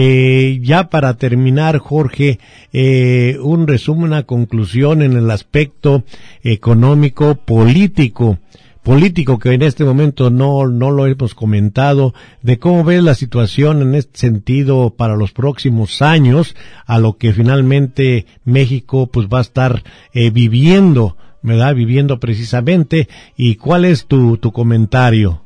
eh, ya para terminar, Jorge, eh, un resumen, una conclusión en el aspecto económico, político, político que en este momento no, no lo hemos comentado, de cómo ves la situación en este sentido para los próximos años, a lo que finalmente México pues va a estar eh, viviendo, ¿verdad? Viviendo precisamente, y cuál es tu, tu comentario.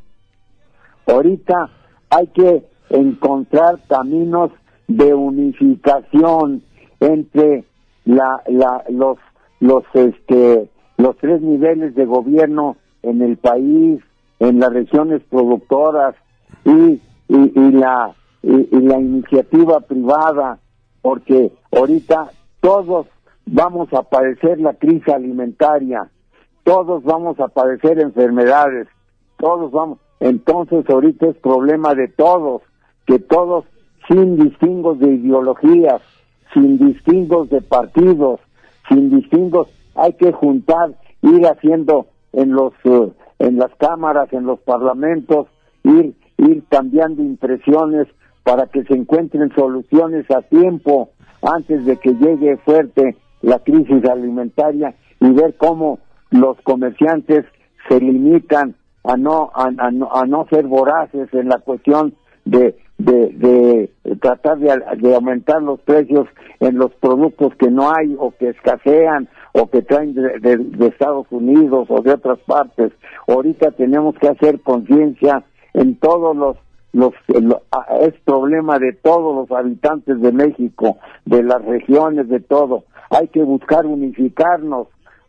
Ahorita hay que encontrar caminos de unificación entre la, la, los, los, este, los tres niveles de gobierno en el país, en las regiones productoras y, y, y la, y, y la iniciativa privada, porque ahorita todos vamos a padecer la crisis alimentaria, todos vamos a padecer enfermedades, todos vamos. Entonces ahorita es problema de todos, que todos, sin distingos de ideologías, sin distingos de partidos, sin distingos, hay que juntar, ir haciendo en los uh, en las cámaras, en los parlamentos, ir ir cambiando impresiones para que se encuentren soluciones a tiempo, antes de que llegue fuerte la crisis alimentaria, y ver cómo los comerciantes se limitan a no a, a no a no ser voraces en la cuestión de de, de tratar de, de aumentar los precios en los productos que no hay o que escasean o que traen de, de, de Estados Unidos o de otras partes. Ahorita tenemos que hacer conciencia en todos los los lo, es problema de todos los habitantes de México, de las regiones, de todo. Hay que buscar unificarnos.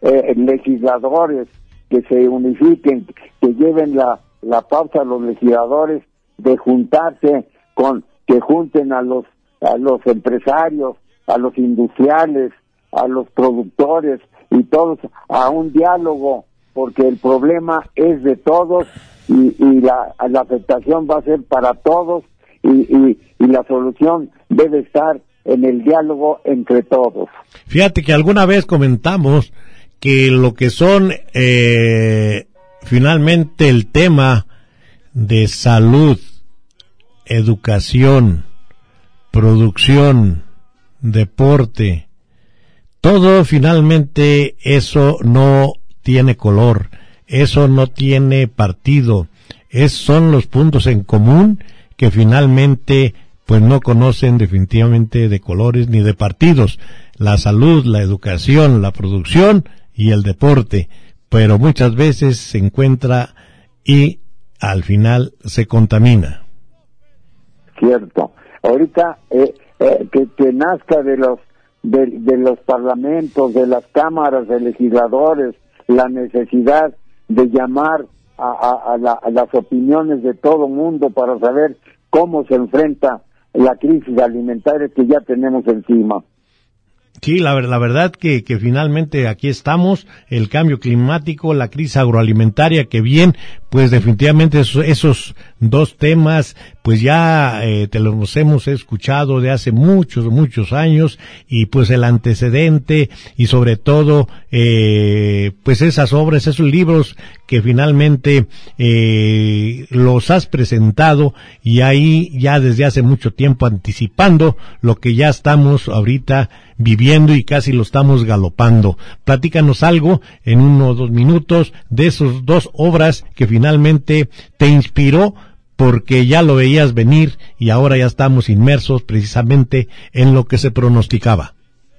eh, legisladores, que se unifiquen, que lleven la, la pauta a los legisladores de juntarse con, que junten a los, a los empresarios, a los industriales, a los productores y todos a un diálogo, porque el problema es de todos y, y la, la afectación va a ser para todos y, y, y la solución debe estar en el diálogo entre todos. Fíjate que alguna vez comentamos que lo que son eh, finalmente el tema de salud, educación, producción, deporte, todo finalmente eso no tiene color, eso no tiene partido, es, son los puntos en común que finalmente pues no conocen definitivamente de colores ni de partidos, la salud, la educación, la producción y el deporte, pero muchas veces se encuentra y al final se contamina. Cierto. Ahorita eh, eh, que, que nazca de los de, de los parlamentos, de las cámaras de legisladores, la necesidad de llamar a, a, a, la, a las opiniones de todo mundo para saber cómo se enfrenta la crisis alimentaria que ya tenemos encima. Sí, la, la verdad que, que finalmente aquí estamos, el cambio climático, la crisis agroalimentaria, que bien, pues definitivamente esos, esos dos temas, pues ya eh, te los hemos escuchado de hace muchos, muchos años, y pues el antecedente, y sobre todo, eh, pues esas obras, esos libros que finalmente eh, los has presentado, y ahí ya desde hace mucho tiempo anticipando lo que ya estamos ahorita viviendo y casi lo estamos galopando. Platícanos algo en uno o dos minutos de esos dos obras que finalmente te inspiró porque ya lo veías venir y ahora ya estamos inmersos precisamente en lo que se pronosticaba.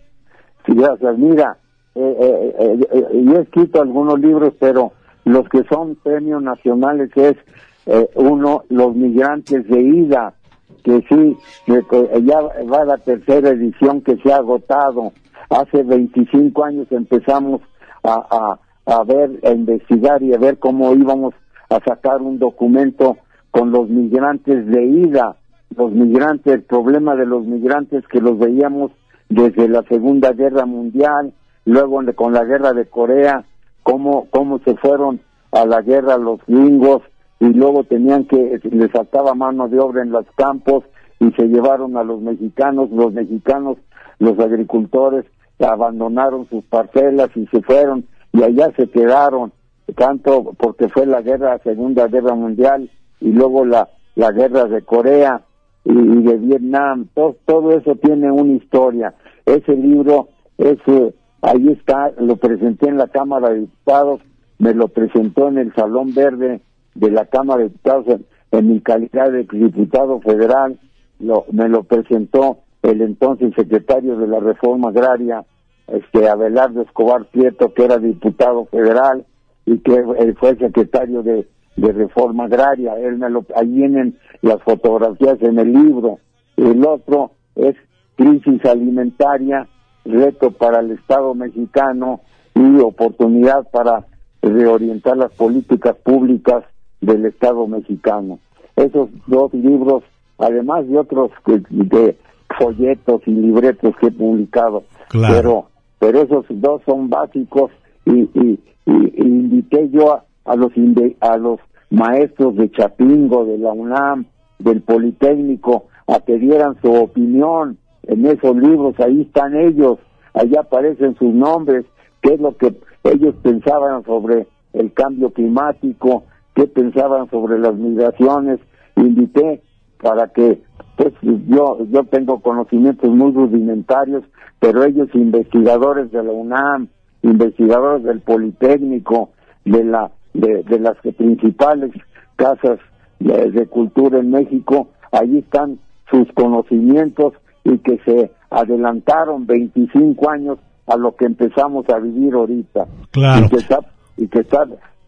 Sí, gracias. Mira, eh, eh, eh, eh, yo he escrito algunos libros, pero los que son premios nacionales es eh, uno, Los Migrantes de Ida, que sí, ya va la tercera edición que se ha agotado. Hace veinticinco años empezamos a, a, a ver, a investigar y a ver cómo íbamos a sacar un documento con los migrantes de ida, los migrantes, el problema de los migrantes que los veíamos desde la Segunda Guerra Mundial, luego con la Guerra de Corea, cómo, cómo se fueron a la guerra los gringos, y luego tenían que, les faltaba mano de obra en los campos y se llevaron a los mexicanos, los mexicanos, los agricultores abandonaron sus parcelas y se fueron y allá se quedaron, tanto porque fue la guerra, Segunda Guerra Mundial y luego la, la guerra de Corea y, y de Vietnam, todo, todo eso tiene una historia. Ese libro, ese, ahí está, lo presenté en la Cámara de Diputados, me lo presentó en el Salón Verde de la Cámara de Diputados en, en mi calidad de diputado federal, lo, me lo presentó el entonces secretario de la Reforma Agraria, este Abelardo Escobar Prieto, que era diputado federal y que él fue secretario de, de Reforma Agraria. Él me lo, ahí vienen las fotografías en el libro. El otro es Crisis Alimentaria, reto para el Estado mexicano y oportunidad para reorientar las políticas públicas del Estado mexicano. Esos dos libros, además de otros de, de folletos y libretos que he publicado, claro. pero pero esos dos son básicos y, y, y, y invité yo a, a los a los maestros de Chapingo, de la UNAM, del Politécnico, a que dieran su opinión en esos libros. Ahí están ellos, allá aparecen sus nombres, qué es lo que ellos pensaban sobre el cambio climático, qué pensaban sobre las migraciones. Invité para que, pues yo yo tengo conocimientos muy rudimentarios, pero ellos, investigadores de la UNAM, investigadores del Politécnico, de la de, de las principales casas de, de cultura en México, allí están sus conocimientos y que se adelantaron veinticinco años a lo que empezamos a vivir ahorita. Claro. Y que está, y que está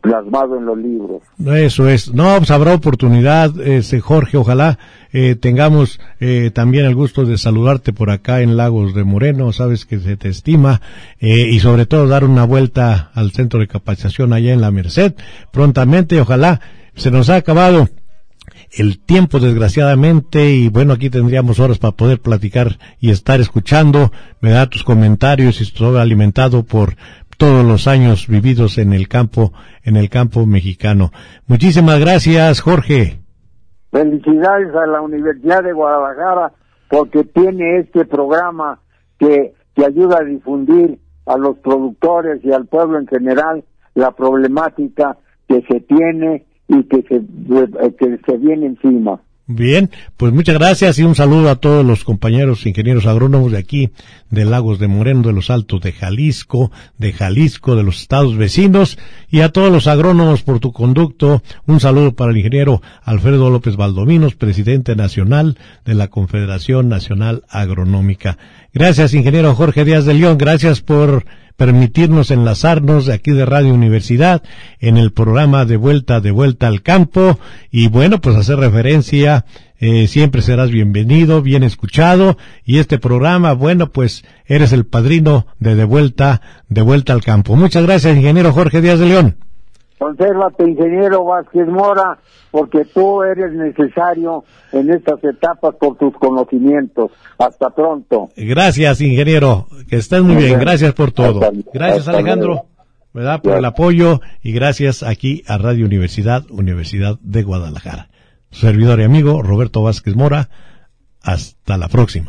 plasmado en los libros. Eso es. No, pues habrá oportunidad, este, Jorge, ojalá eh, tengamos eh, también el gusto de saludarte por acá en Lagos de Moreno, sabes que se te estima, eh, y sobre todo dar una vuelta al centro de capacitación allá en La Merced prontamente, ojalá. Se nos ha acabado el tiempo, desgraciadamente, y bueno, aquí tendríamos horas para poder platicar y estar escuchando, ¿verdad?, tus comentarios, y todo alimentado por todos los años vividos en el campo, en el campo mexicano. Muchísimas gracias, Jorge. Felicidades a la Universidad de Guadalajara porque tiene este programa que, que ayuda a difundir a los productores y al pueblo en general la problemática que se tiene y que se, que se viene encima. Bien, pues muchas gracias y un saludo a todos los compañeros ingenieros agrónomos de aquí, de Lagos de Moreno, de los Altos de Jalisco, de Jalisco, de los estados vecinos, y a todos los agrónomos por tu conducto. Un saludo para el ingeniero Alfredo López Valdominos, presidente nacional de la Confederación Nacional Agronómica. Gracias, ingeniero Jorge Díaz de León, gracias por permitirnos enlazarnos de aquí de Radio Universidad en el programa de vuelta, de vuelta al campo, y bueno, pues hacer referencia, eh, siempre serás bienvenido, bien escuchado, y este programa, bueno, pues eres el padrino de de vuelta, de vuelta al campo. Muchas gracias, ingeniero Jorge Díaz de León. Consérvate, ingeniero Vázquez Mora, porque tú eres necesario en estas etapas por tus conocimientos. Hasta pronto. Gracias, ingeniero, que estés muy bien, gracias por todo. Gracias, Alejandro, ¿verdad?, por el apoyo, y gracias aquí a Radio Universidad, Universidad de Guadalajara. Su servidor y amigo Roberto Vázquez Mora, hasta la próxima.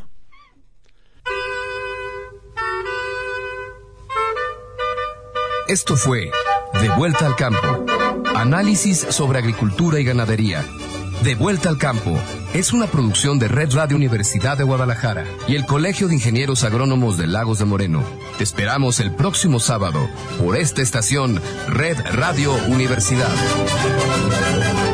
Esto fue De Vuelta al Campo. Análisis sobre agricultura y ganadería. De Vuelta al Campo es una producción de Red Radio Universidad de Guadalajara y el Colegio de Ingenieros Agrónomos de Lagos de Moreno. Te esperamos el próximo sábado por esta estación Red Radio Universidad.